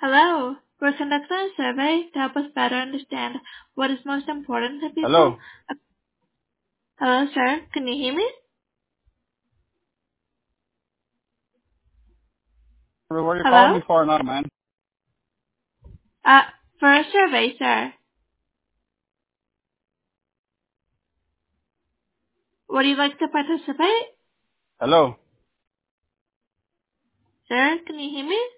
Hello. We're conducting a survey to help us better understand what is most important to people. Hello. Hello, sir. Can you hear me? What are you calling Hello? me for now, man? For a survey, sir. Would you like to participate? Hello. Sir, can you hear me?